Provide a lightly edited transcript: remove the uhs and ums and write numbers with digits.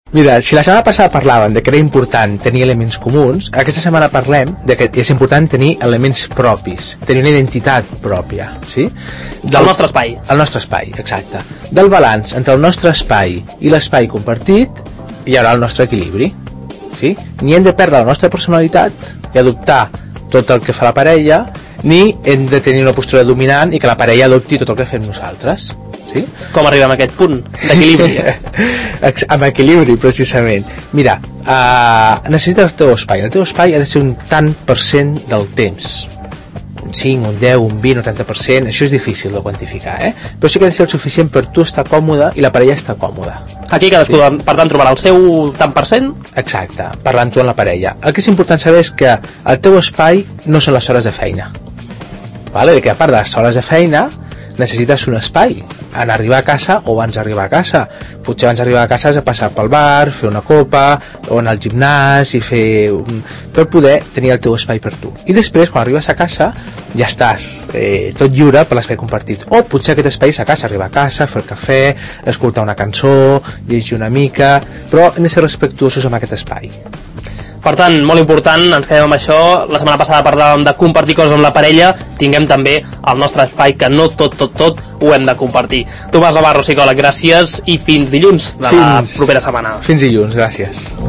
Mira, si la setmana passada parlàvem de que era important tenir elements comuns, aquesta setmana parlem de que és important tenir elements propis, tenir una identitat pròpia, sí? Del nostre espai. El nostre espai, exacte. Del balanç entre el nostre espai i l'espai compartit hi haurà el nostre equilibri, sí? Ni hem de perdre la nostra personalitat i adoptar tot el que fa la parella, ni hem de tenir una postura dominant i que la parella adopti tot el que fem nosaltres. Sí? Com arribem a aquest punt d'equilibri? Amb equilibri, precisament. Mira, necessites el teu espai. El teu espai ha de ser un tant per cent del temps. Un 5, un 10, un 20, un 30%. Això és difícil de quantificar, Però sí que ha de ser el suficient per tu estar còmode i la parella estar còmoda. Aquí cadascú, sí. Per tant, trobarà el seu tant per cent? Exacte, parlant tu amb la parella. El que és important saber és que el teu espai no són les hores de feina. Vale? Que a part de les hores de feina necessites un espai en arribar a casa o abans d'arribar a casa. Potser abans d'arribar a casa has de passar pel bar, fer una copa o anar al gimnàs i per poder tenir el teu espai per tu. I després, quan arribes a casa, ja estàs tot lliure per l'espai compartit. O potser aquest espai és a casa, arribar a casa, fer el cafè, escoltar una cançó, llegir una mica, però hem de ser respectuosos amb aquest espai. Per tant, molt important, ens quedem amb això. La setmana passada parlàvem de compartir coses amb la parella, tinguem també el nostre espai, que no tot ho hem de compartir. Tomàs Navarro, psicòleg, gràcies i fins dilluns de la propera setmana. Fins dilluns, gràcies.